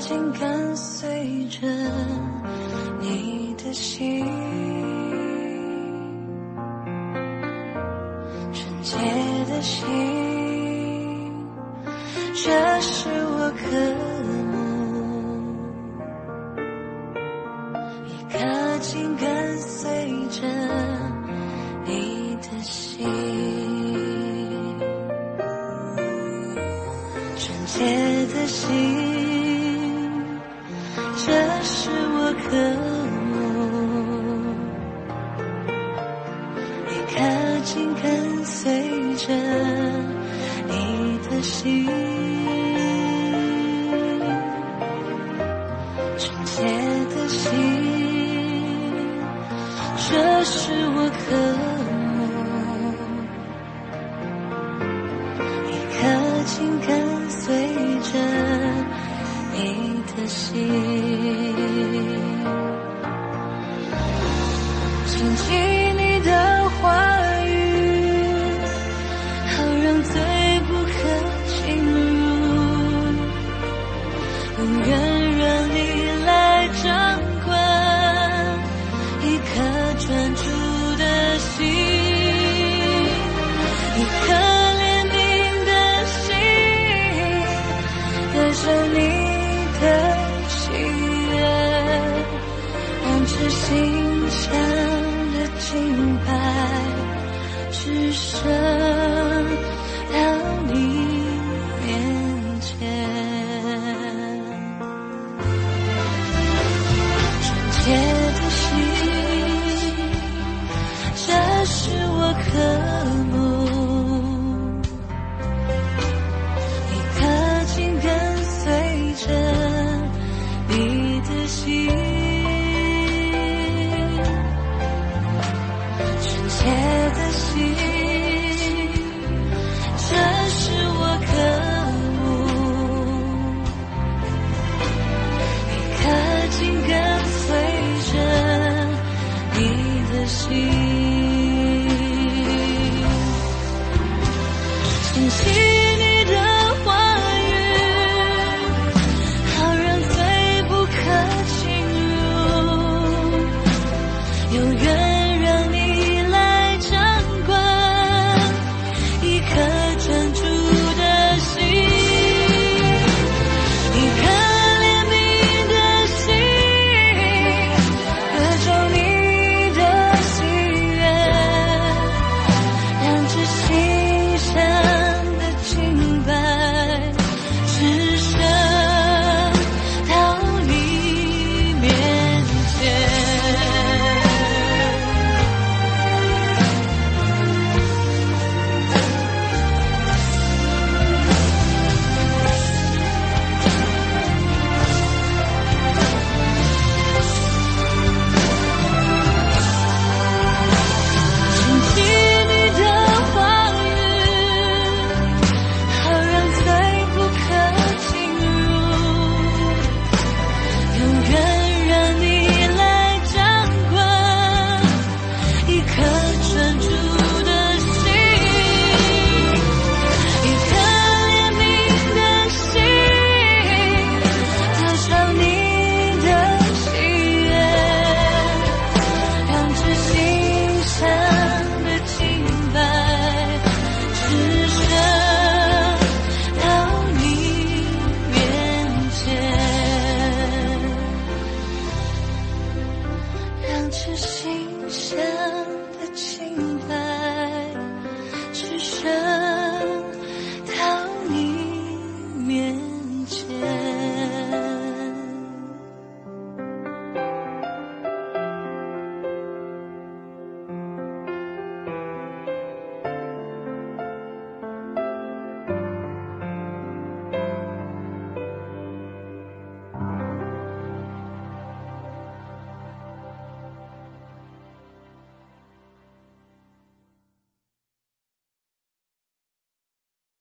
紧跟随着你的心，纯洁的心，这是我渴慕，一颗紧跟随着你的心，纯洁的心，这是我渴慕，一颗紧跟随着你的心，纯洁的心，这是我渴慕，一颗紧跟随着你的心，谨记你的话语，好让最不可进入，永远让你来掌管一颗专注的心，一颗怜悯的心，带着你的喜悦，让这心香的敬拜只剩到你面前，纯洁的心，这是我渴慕，一颗紧跟随着你的心，纯洁的心，这是我渴慕，一颗紧跟随着你的心。